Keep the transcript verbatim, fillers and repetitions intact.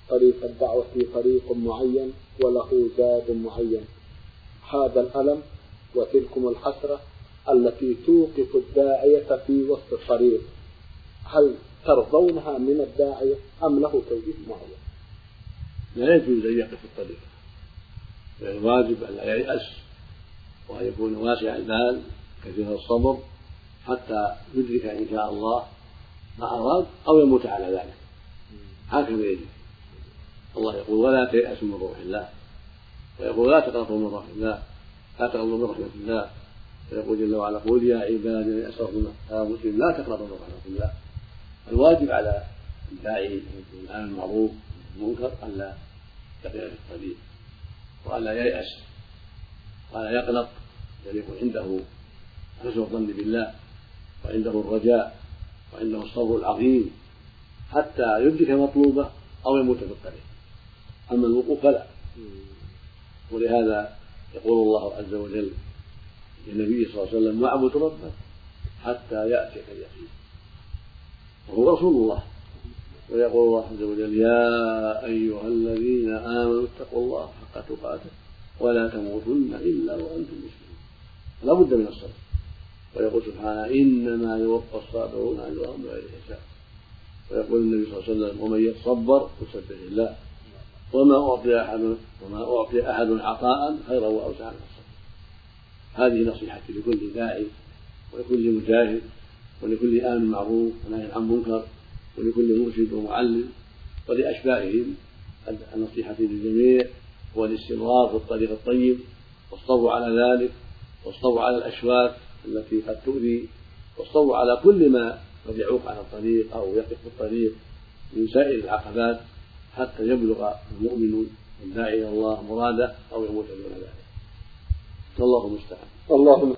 طريق الدعوة طريق معين وله زاد معين. هذا الألم وتلكم الحسرة التي توقف الداعية في وسط الطريق، هل ترضونها من الداعية أم له توجيه معين؟ لا يجوز أن يقف الطريق، الواجب أن لا ييأس وأن يكون واسع البال كثير الصبر حتى يدرك إن شاء الله ما أراد أو يموت على ذلك. هكذا يجب. الله يقول ولا تيأسوا من روح الله، ويقول لا تقنطوا من رحمة الله، لا تقنطوا من رحمة الله، ويقول جل وعلا قل يا عبادي الذين أسرفوا على أنفسهم لا تقنطوا من رحمة الله. الواجب على الداعي بالأمر المعروف والمنكر ألا يقف في الطريق وألا ييأس وألا يقنط، بل يكون عنده حسن الظن بالله وعنده الرجاء وعنده الصبر العظيم حتى يدرك مطلوبه أو يموت في الطريق. أما الوقوف فلا. ولهذا يقول الله عز وجل للنبي صلى الله عليه وسلم واعبد ربك حتى يأتيك اليقين، وهو رسول الله. ويقول الله عز وجل يا أيها الذين آمنوا اتقوا الله حق تقاته ولا تموتن إلا وأنتم مسلمون. لا بد من الصبر. ويقول سبحانه إنما يوفى الصابرون أجرهم بغير حساب. ويقول النبي صلى الله عليه وسلم ومن يتصبر يسبح الله وما أعطي أحد وما أعطي أحد عطاء خيرا وأوسع من الصبر. هذه نصيحتي لكل داعي ولكل مجاهد ولكل آمر معروف ونهي عن منكر ولكل مرشد ومعلم ولأشباههم. النصيحة للجميع هو الاستمرار في الطريق الطيب والصبر على ذلك، والصبر على الأشواك التي قد تؤذي، والصبر على كل ما قد يعوق على الطريق أو يقف في الطريق من سائر العقبات حتى يبلغ المؤمن الداعي إلى الله مراده أو يموت دون ذلك. الله المستعان.